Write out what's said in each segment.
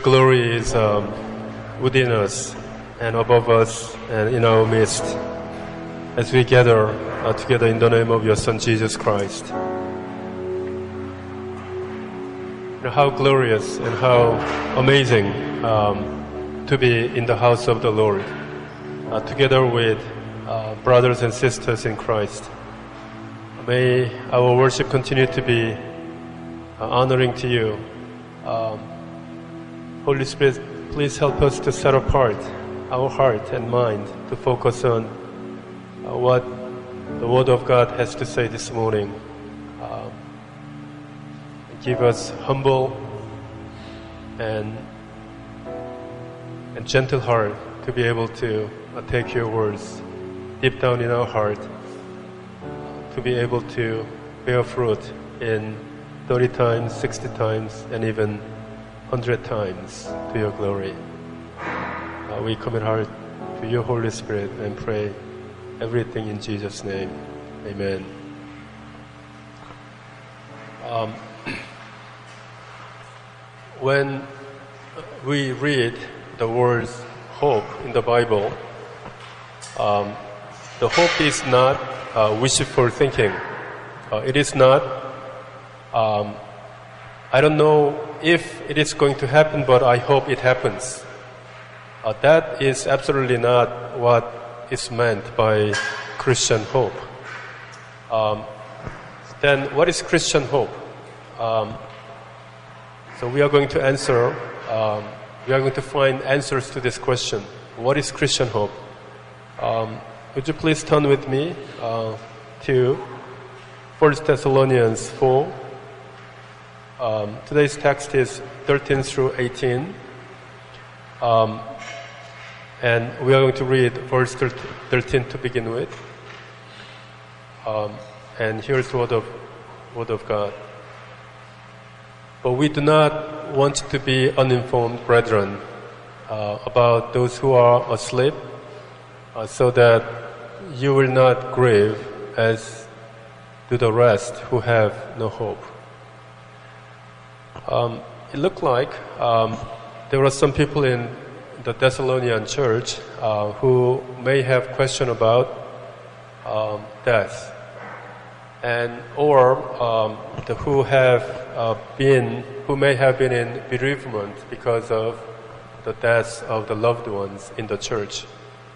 glory is within us and above us and in our midst as we gather together in the name of your Son, Jesus Christ. How glorious and how amazing to be in the house of the Lord together with brothers and sisters in Christ. May our worship continue to be honoring to you. Holy Spirit, please help us to set apart our heart and mind to focus on what the Word of God has to say this morning. Give us humble and gentle heart to be able to take your words deep down in our heart, to be able to bear fruit in 30 times, 60 times, and even 100 times to your glory. We commit our heart to your Holy Spirit and pray everything in Jesus' name. Amen. When we read the words hope in the Bible, the hope is not wishful thinking. It is not, I don't know if it is going to happen, but I hope it happens. That is absolutely not what is meant by Christian hope. Then what is Christian hope? So we are going to answer, we are going to find answers to this question. What is Christian hope? Would you please turn with me to 1 Thessalonians 4. Today's text is 13 through 18. And we are going to read verse 13 to begin with. And here's the word of God. But we do not want to be uninformed, brethren, about those who are asleep, so that you will not grieve as do the rest who have no hope. It looked like there were some people in the Thessalonian church who may have question about death, and or who may have been in bereavement because of the deaths of the loved ones in the church.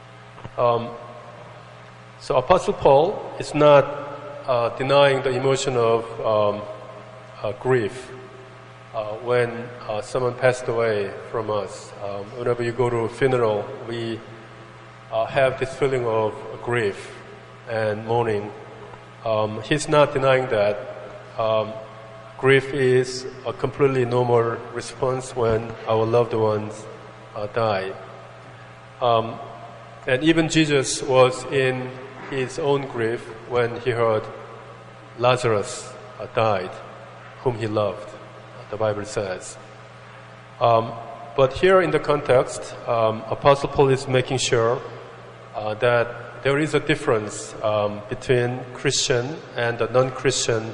So Apostle Paul is not denying the emotion of grief when someone passed away from us. Whenever you go to a funeral, we have this feeling of grief and mourning. He's not denying that. Grief is a completely normal response when our loved ones die. And even Jesus was in his own grief when he heard Lazarus died, whom he loved, the Bible says. But here in the context, Apostle Paul is making sure that there is a difference between Christian and the non-Christian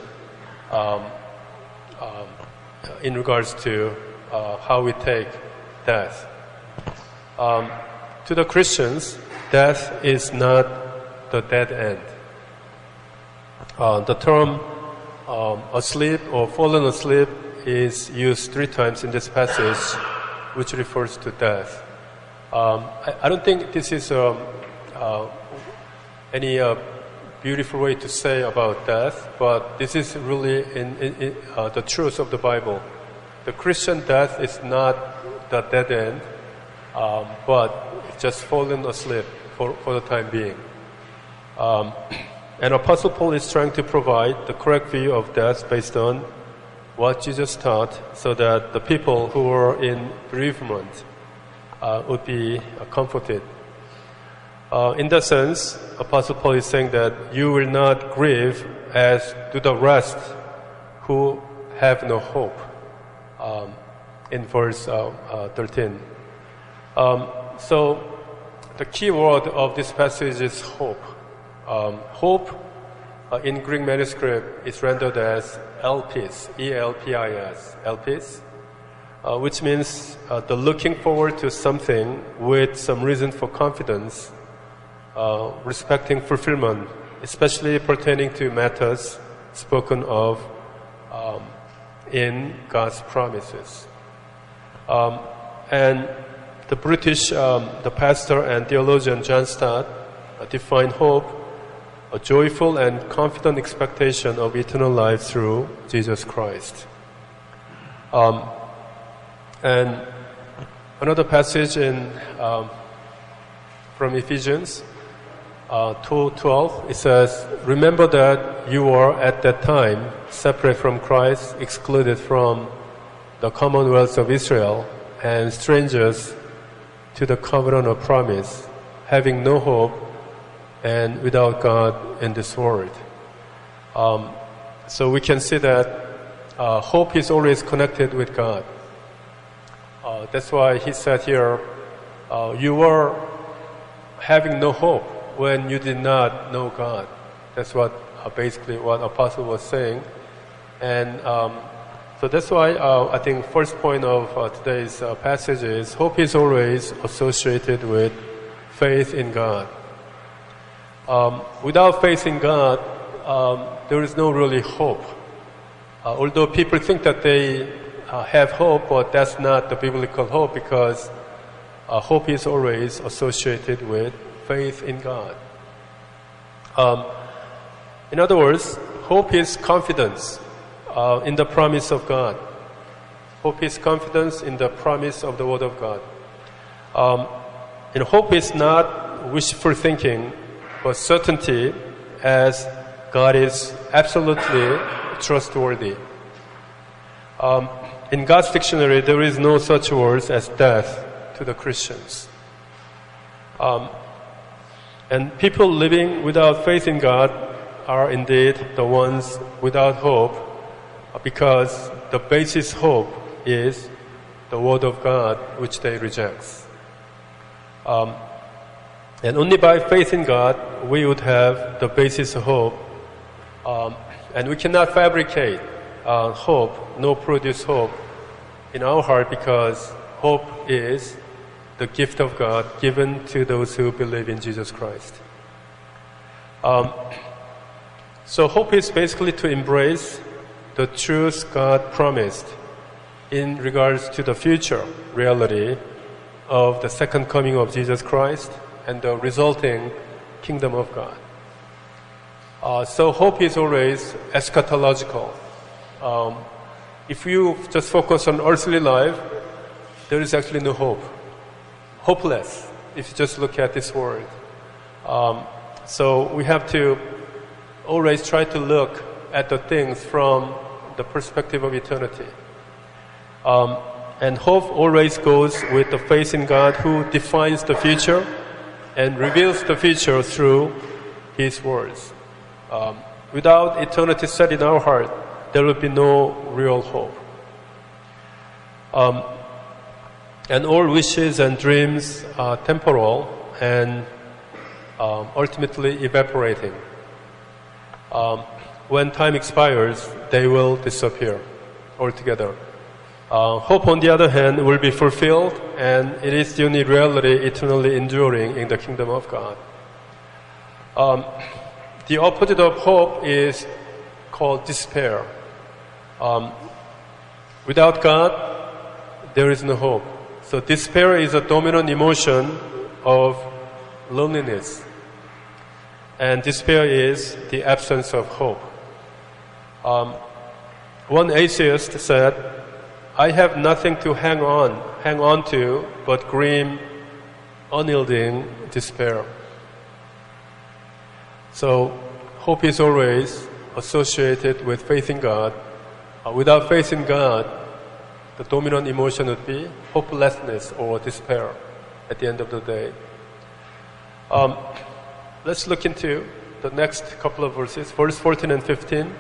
in regards to how we take death. To the Christians, death is not the dead end. The term asleep or fallen asleep is used 3 times in this passage, which refers to death. I don't think this is any beautiful way to say about death, but this is really in the truth of the Bible. The Christian death is not the dead end, but just fallen asleep for the time being. And Apostle Paul is trying to provide the correct view of death based on what Jesus taught, so that the people who were in bereavement would be comforted. In that sense, Apostle Paul is saying that you will not grieve as do the rest who have no hope, in verse 13. So the key word of this passage is hope. Hope in Greek manuscript is rendered as elpis, E-L-P-I-S, elpis. which means the looking forward to something with some reason for confidence, respecting fulfillment, especially pertaining to matters spoken of in God's promises. And the British, the pastor and theologian John Stott defined hope, a joyful and confident expectation of eternal life through Jesus Christ. And another passage from Ephesians 2:12, it says, "Remember that you were at that time separate from Christ, excluded from the commonwealth of Israel, and strangers to the covenant of promise, having no hope and without God in this world." So we can see that hope is always connected with God. That's why he said here, you were having no hope when you did not know God. That's what basically what Apostle was saying. And so that's why I think first point of today's passage is hope is always associated with faith in God. Without faith in God, there is no really hope. Although people think that they have hope, but that's not the biblical hope, because hope is always associated with faith in God. In other words, hope is confidence in the promise of God. Hope is confidence in the promise of the Word of God. And hope is not wishful thinking, but certainty, as God is absolutely trustworthy. In God's dictionary, there is no such words as death to the Christians. And people living without faith in God are indeed the ones without hope, because the basis hope is the Word of God, which they reject. And only by faith in God we would have the basis of hope. And we cannot fabricate hope, nor produce hope in our heart, because hope is the gift of God given to those who believe in Jesus Christ. So hope is basically to embrace the truth God promised in regards to the future reality of the second coming of Jesus Christ and the resulting kingdom of God. So hope is always eschatological. If you just focus on earthly life, there is actually no hope. Hopeless, if you just look at this world. So we have to always try to look at the things from the perspective of eternity. And hope always goes with the faith in God, who defines the future and reveals the future through His words. Without eternity set in our heart, there will be no real hope. And all wishes and dreams are temporal and ultimately evaporating. When time expires, they will disappear altogether. Hope, on the other hand, will be fulfilled, and it is the only reality eternally enduring in the kingdom of God. The opposite of hope is called despair. Without God, there is no hope. So despair is a dominant emotion of loneliness. And despair is the absence of hope. One atheist said, "I have nothing to hang on to but grim, unyielding despair." So hope is always associated with faith in God. Without faith in God, the dominant emotion would be hopelessness or despair at the end of the day. Let's look into the next couple of verses, verse 14 and 15.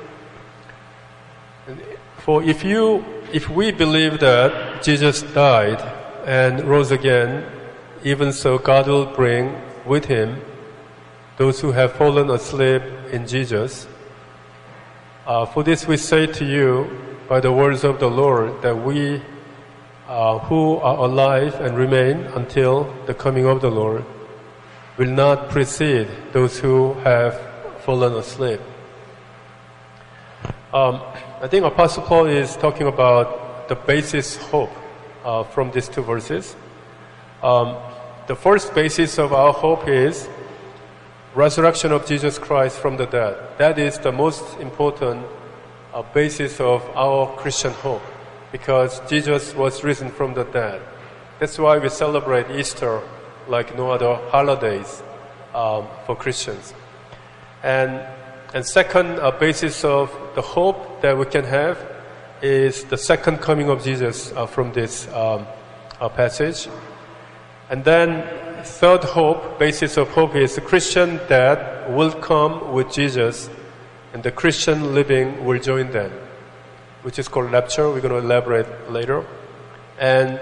For if we believe that Jesus died and rose again, even so God will bring with Him those who have fallen asleep in Jesus. For this we say to you by the words of the Lord, that we who are alive and remain until the coming of the Lord will not precede those who have fallen asleep. I think Apostle Paul is talking about the basis hope from these two verses. The first basis of our hope is resurrection of Jesus Christ from the dead. That is the most important basis of our Christian hope, because Jesus was risen from the dead. That's why we celebrate Easter like no other holidays for Christians. And second basis of the hope that we can have is the second coming of Jesus from this passage. And then third hope, basis of hope, is the Christian that will come with Jesus, and the Christian living will join them, which is called rapture. We're going to elaborate later. And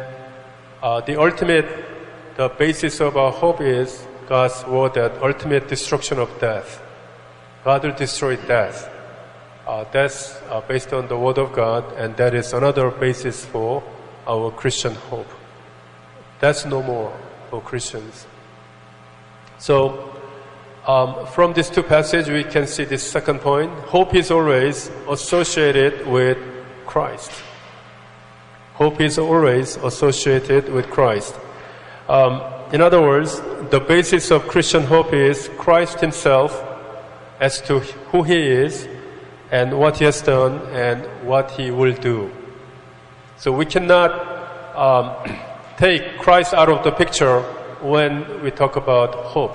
the basis of our hope is God's word, that ultimate destruction of death. God will destroy death. That's based on the word of God, and that is another basis for our Christian hope. That's no more for Christians. So, from these two passages, we can see this second point. Hope is always associated with Christ. Hope is always associated with Christ. In other words, the basis of Christian hope is Christ Himself as to who He is and what He has done and what He will do. So we cannot take Christ out of the picture when we talk about hope.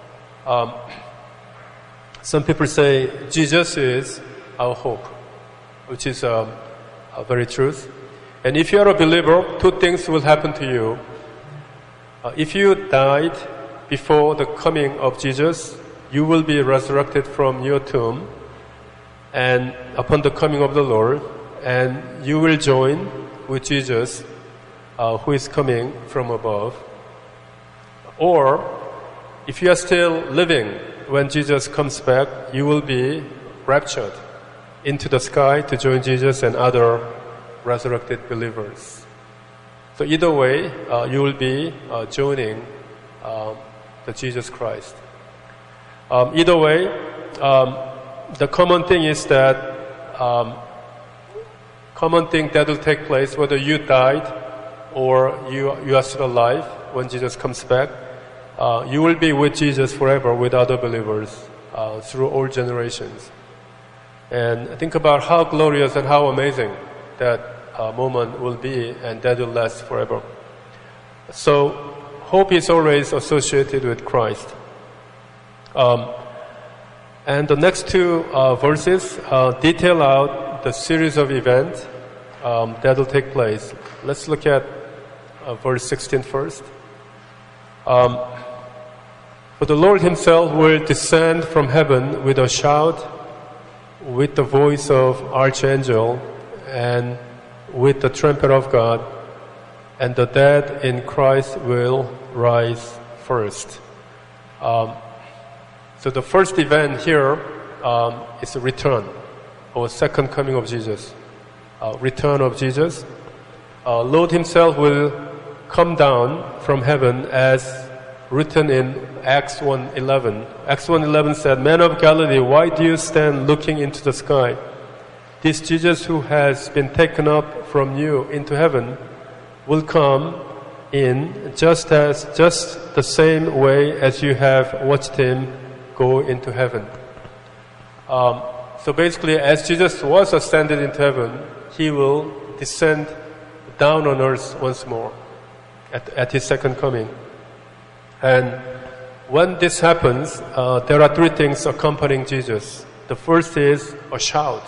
Some people say Jesus is our hope, which is very truth. And if you are a believer, two things will happen to you. If you died before the coming of Jesus, you will be resurrected from your tomb and upon the coming of the Lord, and you will join with Jesus who is coming from above. Or, if you are still living when Jesus comes back, you will be raptured into the sky to join Jesus and other resurrected believers. So either way, you will be joining the Jesus Christ. Either way, the common thing is that common thing that will take place, whether you died or you are still alive when Jesus comes back, you will be with Jesus forever with other believers through all generations. And think about how glorious and how amazing that moment will be, and that will last forever. So hope is always associated with Christ. And the next two verses detail out the series of events that will take place. Let's look at verse 16 first. For the Lord Himself will descend from heaven with a shout, with the voice of archangel, and with the trumpet of God, and the dead in Christ will rise first. So the first event here is a return, or second coming of Jesus. Return of Jesus. Lord Himself will come down from heaven as written in Acts 1:11. Acts 1:11 said, "Men of Galilee, why do you stand looking into the sky? This Jesus who has been taken up from you into heaven will come in just the same way as you have watched Him go into heaven." So basically, as Jesus was ascended into heaven, He will descend down on earth once more at His second coming. And when this happens, there are three things accompanying Jesus. The first is a shout.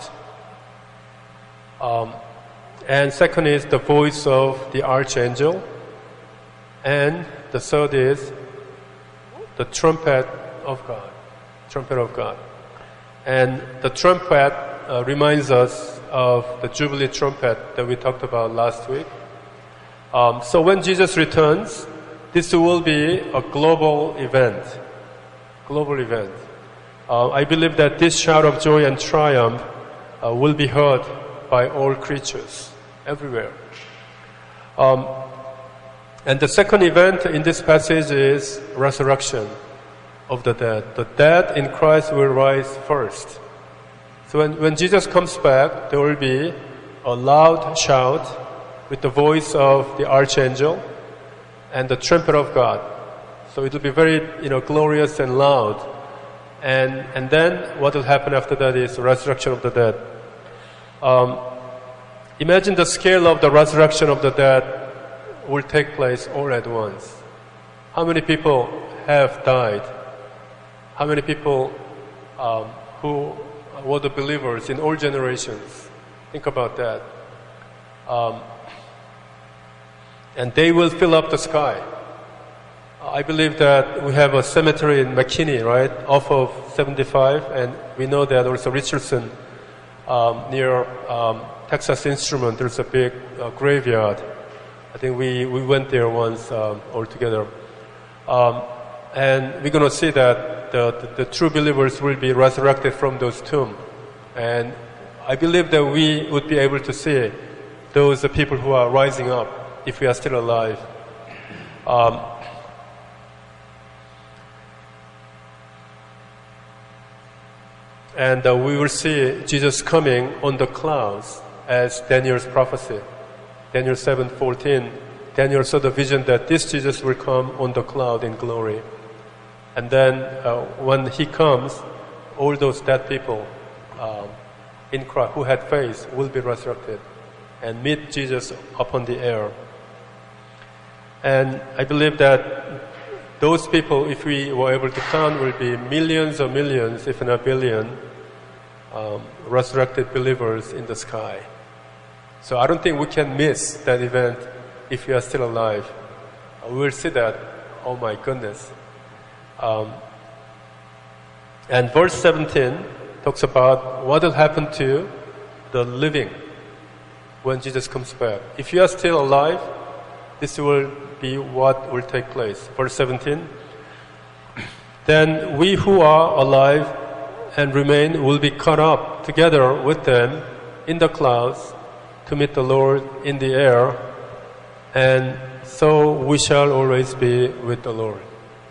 And second is the voice of the archangel. And the third is the trumpet of God. Trumpet of God. And the trumpet reminds us of the Jubilee trumpet that we talked about last week. So when Jesus returns, this will be a global event. Global event. I believe that this shout of joy and triumph will be heard by all creatures everywhere. And the second event in this passage is resurrection of the dead. The dead in Christ will rise first. So when Jesus comes back, there will be a loud shout with the voice of the archangel and the trumpet of God. So it will be very, glorious and loud. And then what will happen after that is the resurrection of the dead. Imagine the scale of the resurrection of the dead will take place all at once. How many people have died? How many people who were the believers in all generations? Think about that. And they will fill up the sky. I believe that we have a cemetery in McKinney, right, off of 75, and we know that also Richardson, near Texas Instrument, there's a big graveyard. I think we went there once all together. And we're going to see that the true believers will be resurrected from those tombs. And I believe that we would be able to see those people who are rising up if we are still alive. And we will see Jesus coming on the clouds as Daniel's prophecy. Daniel 7:14, Daniel saw the vision that this Jesus will come on the cloud in glory. And then when he comes, all those dead people in Christ who had faith will be resurrected and meet Jesus upon the air. And I believe that those people, if we were able to count, will be millions or millions, if not billion, resurrected believers in the sky. So I don't think we can miss that event if we are still alive. We will see that. Oh my goodness. And verse 17 talks about what will happen to the living when Jesus comes back. If you are still alive, this will be what will take place. Verse 17. Then we who are alive and remain will be caught up together with them in the clouds to meet the Lord in the air, and so we shall always be with the Lord.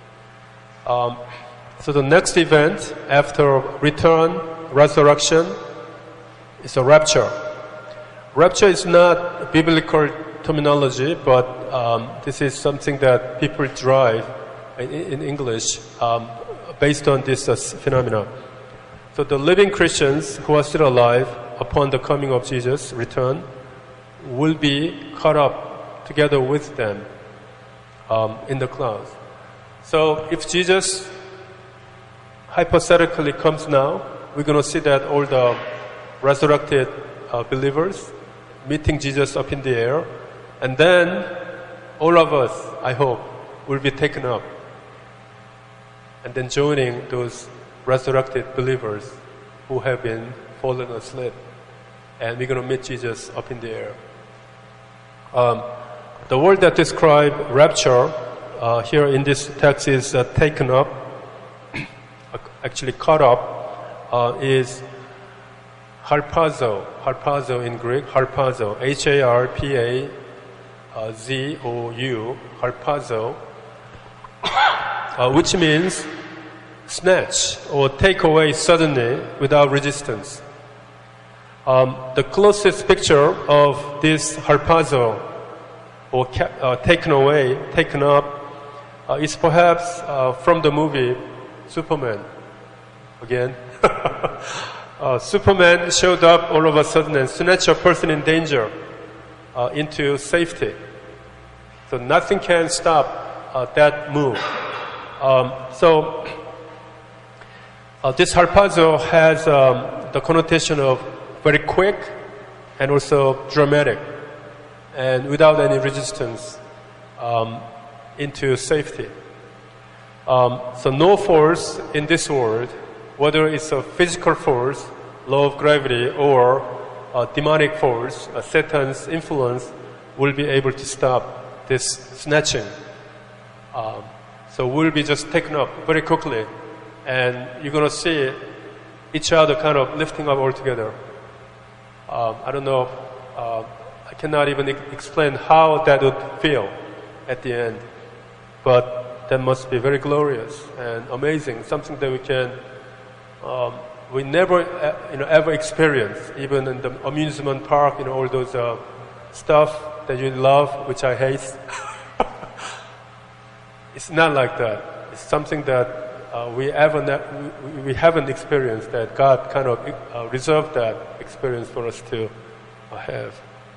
So the next event after return, resurrection, is a rapture. Rapture is not biblical terminology, but this is something that people derive in English based on this phenomena. So the living Christians who are still alive upon the coming of Jesus' return will be caught up together with them in the clouds. So if Jesus hypothetically comes now, we're going to see that all the resurrected believers meeting Jesus up in the air, and then all of us, I hope, will be taken up and then joining those resurrected believers who have been fallen asleep. And we're going to meet Jesus up in the air. The word that describes rapture here in this text is taken up, actually caught up, is harpazo. Harpazo in Greek, harpazo, Harpazou, harpazo, which means snatch or take away suddenly without resistance. The closest picture of this harpazo, or taken away, taken up, is perhaps from the movie Superman. Again, Superman showed up all of a sudden and snatched a person in danger into safety. So nothing can stop that move. So this harpazo has the connotation of very quick and also dramatic and without any resistance into safety. So no force in this world, whether it's a physical force, law of gravity, or a demonic force, Satan's influence, will be able to stop this snatching. So we'll be just taken up very quickly, and you're going to see each other kind of lifting up all together. I don't know. I cannot even explain how that would feel at the end. But that must be very glorious and amazing, something that we never ever experience, even in the amusement park, all those stuff that you love, which I hate. It's not like that. It's something that we haven't experienced, that God kind of reserved that experience for us to have.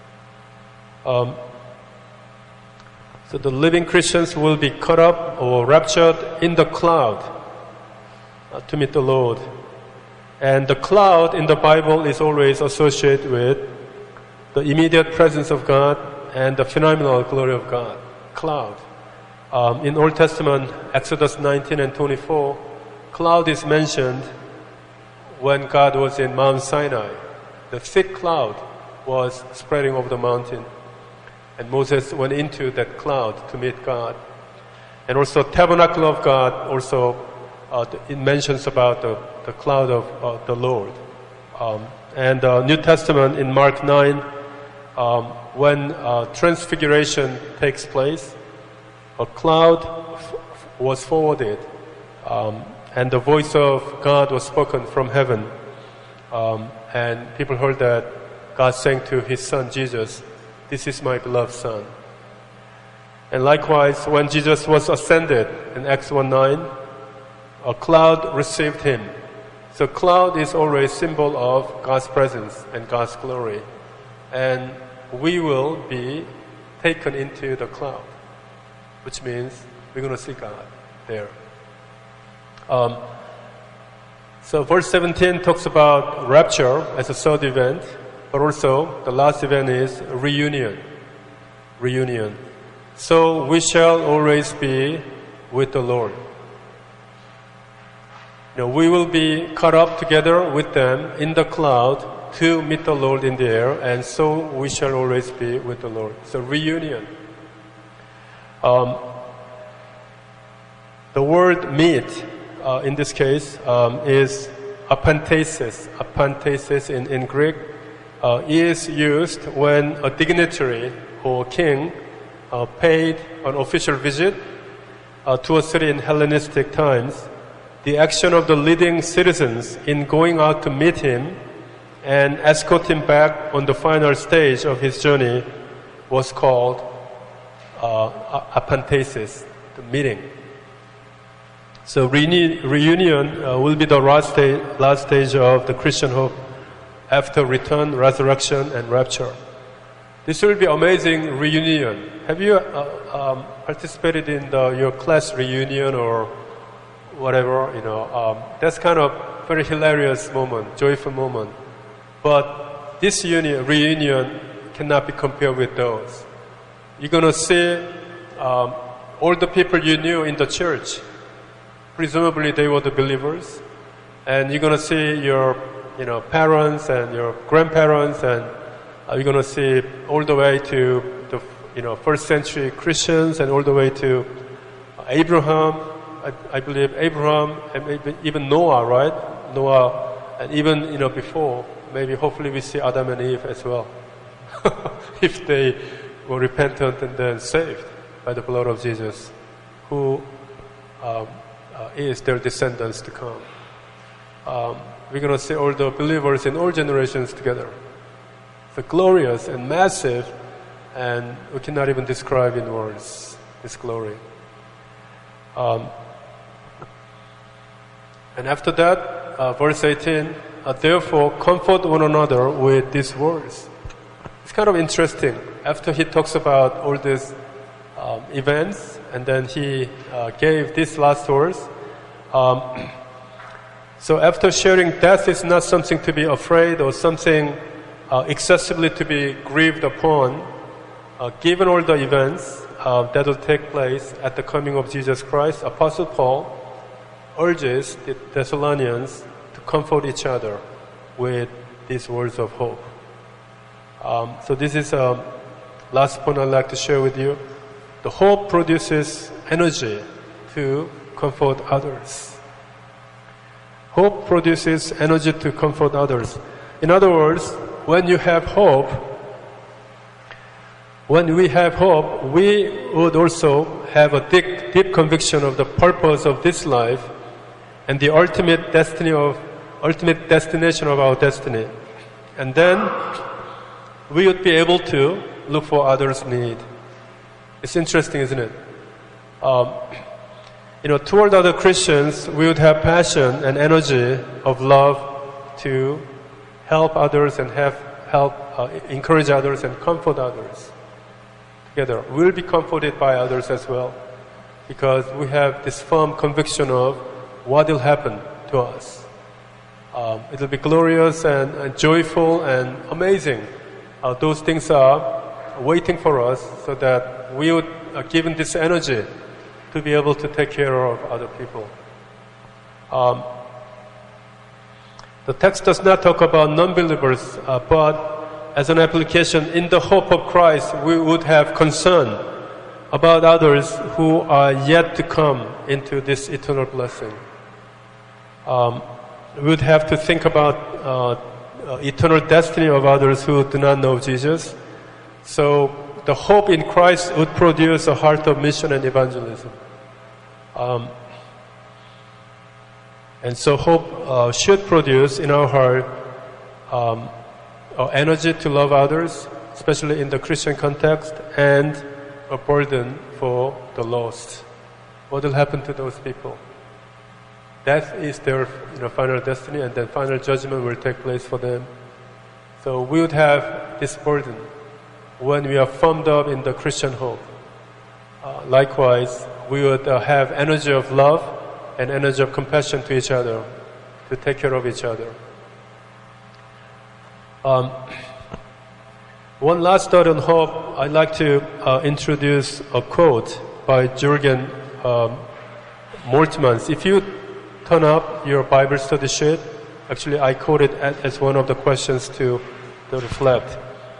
So the living Christians will be caught up or raptured in the cloud to meet the Lord. And the cloud in the Bible is always associated with the immediate presence of God and the phenomenal glory of God. Cloud. In Old Testament, Exodus 19 and 24, cloud is mentioned when God was in Mount Sinai. The thick cloud was spreading over the mountain. And Moses went into that cloud to meet God. And also tabernacle of God, also it mentions about the cloud of the Lord. And New Testament in Mark 9, when transfiguration takes place, a cloud was forwarded, and the voice of God was spoken from heaven. And people heard that God saying to His Son Jesus, "This is my beloved Son." And likewise, when Jesus was ascended in Acts 1:9, a cloud received Him. So cloud is always symbol of God's presence and God's glory. And we will be taken into the cloud, which means we're going to see God there. So verse 17 talks about rapture as a third event, but also the last event is reunion. Reunion. So we shall always be with the Lord. We will be caught up together with them in the cloud to meet the Lord in the air, and so we shall always be with the Lord. So reunion. The word meet, in this case, is apanthesis. Apanthesis in Greek is used when a dignitary or king paid an official visit to a city in Hellenistic times. The action of the leading citizens in going out to meet him and escort him back on the final stage of his journey was called apanthesis, the meeting. So reunion will be the last stage of the Christian hope after return, resurrection, and rapture. This will be amazing reunion. Have you participated in your class reunion or whatever? That's kind of very hilarious moment, joyful moment. But this reunion cannot be compared with those. You're going to see all the people you knew in the church. Presumably they were the believers. And you're going to see your parents and your grandparents, and you're going to see all the way to the first century Christians, and all the way to Abraham. I believe Abraham, and even Noah, right? Noah, and even before. Maybe hopefully we see Adam and Eve as well, if they were repentant and then saved by the blood of Jesus, who is their descendants to come. We're going to see all the believers in all generations together. It's glorious and massive, and we cannot even describe in words this glory. And after that, verse 18, therefore comfort one another with these words. It's kind of interesting. After he talks about all these events, and then he gave these last words. So after sharing, death is not something to be afraid or something excessively to be grieved upon. Given all the events that will take place at the coming of Jesus Christ, Apostle Paul urges the Thessalonians to comfort each other with these words of hope. So this is last point I'd like to share with you. The hope produces energy to comfort others. Hope produces energy to comfort others. In other words, when you have hope, when we have hope, we would also have a deep conviction of the purpose of this life and the ultimate destination of our destiny. And then we would be able to look for others' need. It's interesting, isn't it? Toward other Christians, we would have passion and energy of love to help others and encourage others and comfort others. Together, we'll be comforted by others as well, because we have this firm conviction of what will happen to us. It'll be glorious and joyful and amazing. Those things are waiting for us, so that we would, given this energy, to be able to take care of other people. The text does not talk about non-believers, but as an application, in the hope of Christ, we would have concern about others who are yet to come into this eternal blessing. We would have to think about eternal destiny of others who do not know Jesus. So the hope in Christ would produce a heart of mission and evangelism. And so hope should produce in our heart energy to love others, especially in the Christian context, and a burden for the lost. What will happen to those people? Death is their final destiny, and then final judgment will take place for them. So we would have this burden when we are formed up in the Christian hope. Likewise, we would have energy of love and energy of compassion to each other, to take care of each other. One last thought on hope. I'd like to introduce a quote by Jürgen Moltmann. If you turn up your Bible study sheet, actually I quoted as one of the questions to reflect.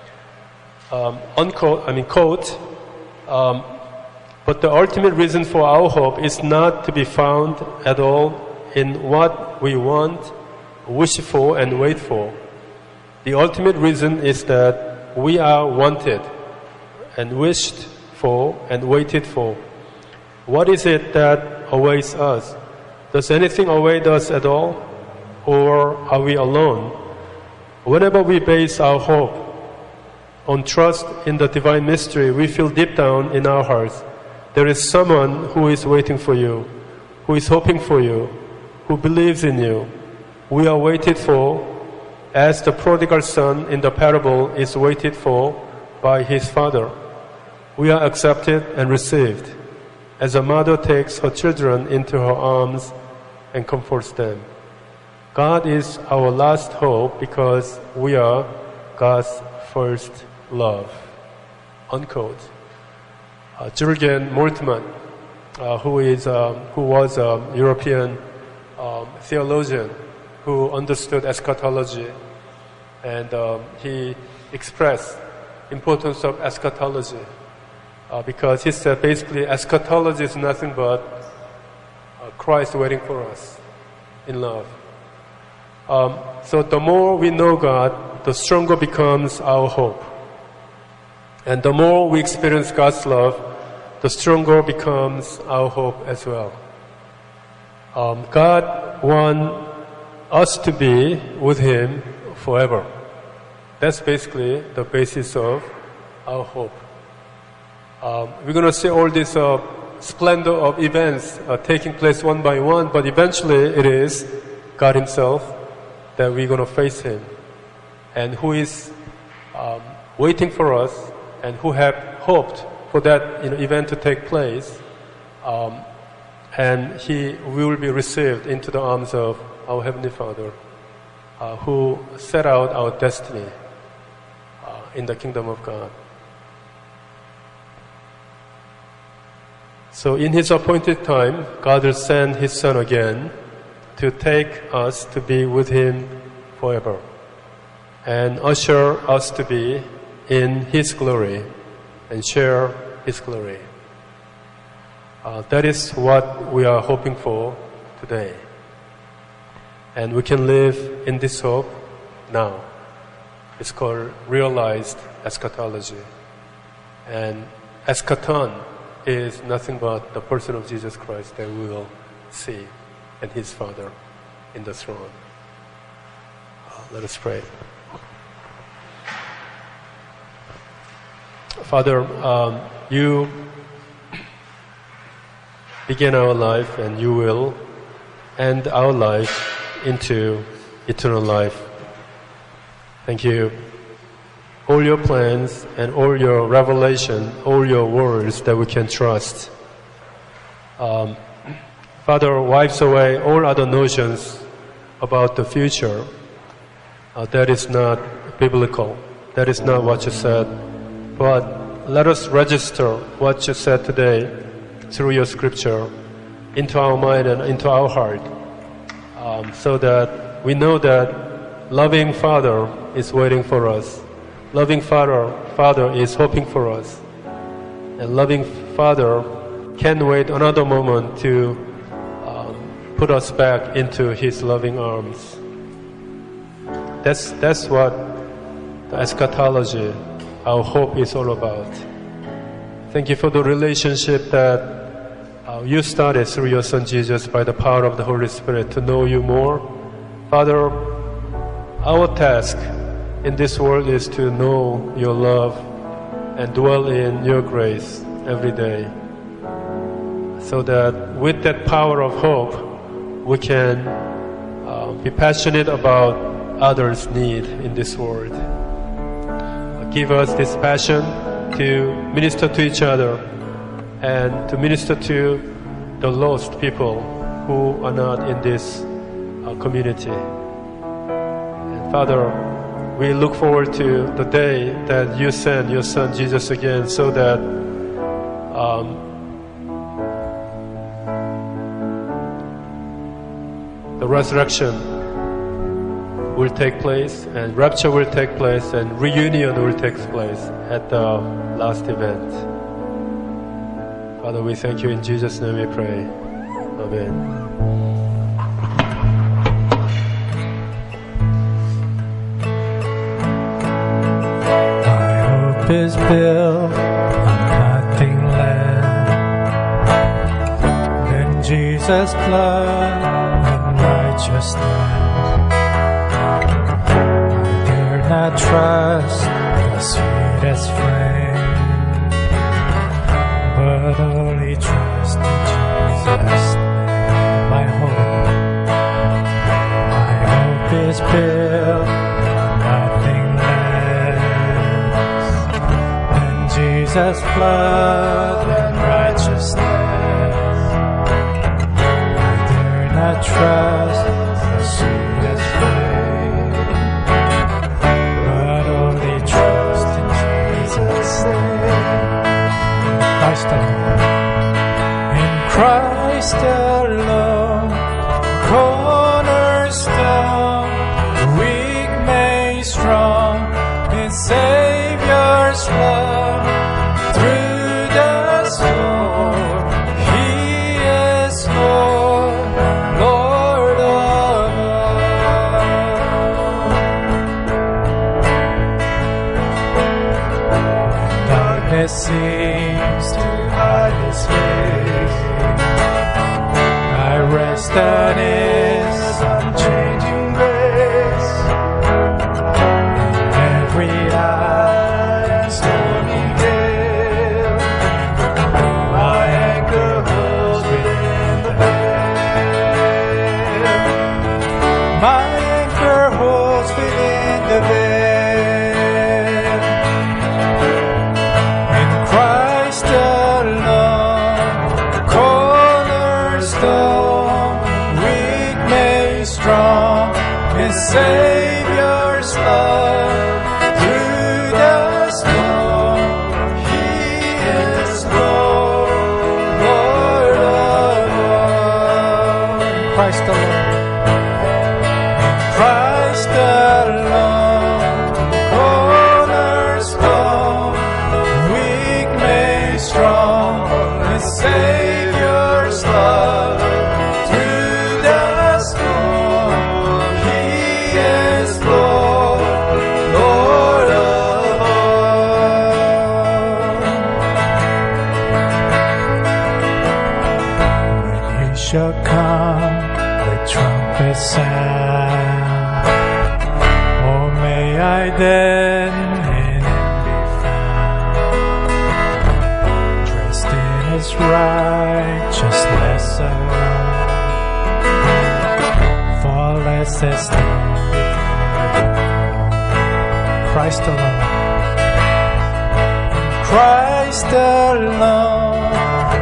Quote, but the ultimate reason for our hope is not to be found at all in what we want, wish for, and wait for. The ultimate reason is that we are wanted and wished for and waited for. What is it that awaits us? Does anything await us at all? Or are we alone? Whenever we base our hope on trust in the divine mystery, we feel deep down in our hearts there is someone who is waiting for you, who is hoping for you, who believes in you. We are waited for as the prodigal son in the parable is waited for by his father. We are accepted and received as a mother takes her children into her arms and comforts them. God is our last hope because we are God's first love. Unquote. Jürgen Moltmann, who was a European theologian who understood eschatology, and he expressed importance of eschatology because he said basically eschatology is nothing but Christ waiting for us in love. So the more we know God, the stronger becomes our hope. And the more we experience God's love, the stronger becomes our hope as well. God wants us to be with Him forever. That's basically the basis of our hope. We're going to see all this splendor of events taking place one by one, but eventually it is God Himself that we're going to face Him, and who is waiting for us, and who have hoped for that event to take place, and we will be received into the arms of our Heavenly Father, who set out our destiny in the kingdom of God. So in His appointed time, God will send His Son again to take us to be with Him forever and usher us to be in His glory and share His glory. That is what we are hoping for today. And we can live in this hope now. It's called realized eschatology. And eschaton is nothing but the person of Jesus Christ that we will see and his Father in the throne. Let us pray. Father, you begin our life and you will end our life into eternal life. Thank you. All your plans and all your revelation, all your words that we can trust. Father, wipes away all other notions about the future. That is not biblical. That is not what you said. But let us register what you said today through your scripture into our mind and into our heart, so that we know that loving Father is waiting for us. Loving Father is hoping for us. And loving Father can't wait another moment to put us back into his loving arms. That's what the eschatology, our hope, is all about. Thank you for the relationship that you started through your Son Jesus by the power of the Holy Spirit to know you more. Father, our task in this world is to know your love and dwell in your grace every day, so that with that power of hope we can be passionate about others' need in this world. Give us this passion to minister to each other and to minister to the lost people who are not in this community. And Father, we look forward to the day that you send your Son Jesus again, so that the resurrection will take place and rapture will take place and reunion will take place at the last event. Father, we thank you. In Jesus' name we pray. Amen. Is built on nothing less than Jesus' blood and righteousness. I dare not trust the sweetest friend, but only trust in Jesus' name. My hope is built on nothing less. Jesus' blood and righteousness. I dare not trust the sweetest faith, but only trust in Jesus' name. Christ alone. In Christ alone, cornerstone, the weak made strong, in Savior's love. Through the storm, He is Lord, Lord of all. Darkness seems to hide His face, I rest on His unchanging grace. Every hour and stormy gale, my anchor holds within the veil. My anchor holds within the veil. In Christ alone, cornerstone, weak made strong, in Savior's love. Through the storm, He is Lord, Lord of all. In Christ alone. In Christ alone, cornerstone, weak made strong, in Savior's love. Through the storm, He is Lord, Lord of all. shall come with trumpet sound. Oh, may I then in him be found, dressed in his righteousness alone, faultless as stand before Christ alone. Christ alone,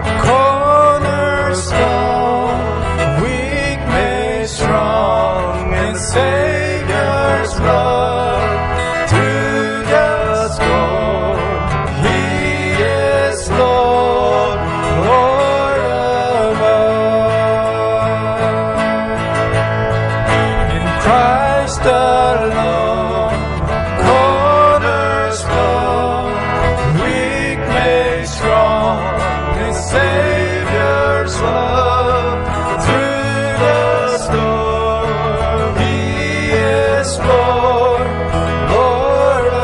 cornerstone, weak made strong, and Savior's blood through the scorn. He is Lord, Lord of all. In Christ alone, cornerstone, weak made strong, and Savior's love through the storm. He is Lord, Lord of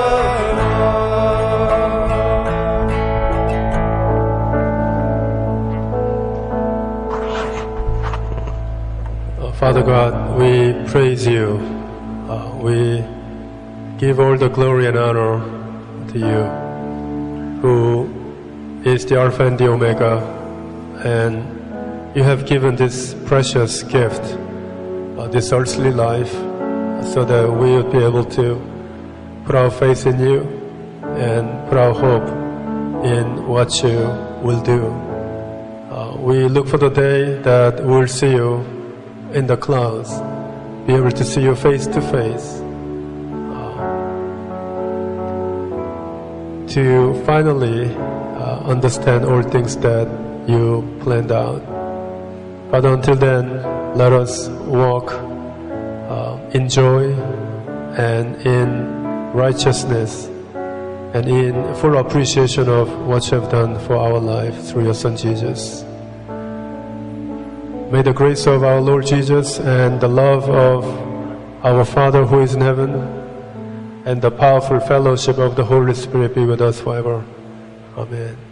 all. Father God, we praise you. We give all the glory and honor to you, who is the Alpha and the Omega, and you have given this precious gift, this earthly life, so that we would be able to put our faith in you and put our hope in what you will do. We look for the day that we'll see you in the clouds, be able to see you face to face, to finally understand all things that you planned out. But until then, let us walk in joy and in righteousness and in full appreciation of what you have done for our life through your Son Jesus. May the grace of our Lord Jesus and the love of our Father who is in heaven and the powerful fellowship of the Holy Spirit be with us forever. Amen.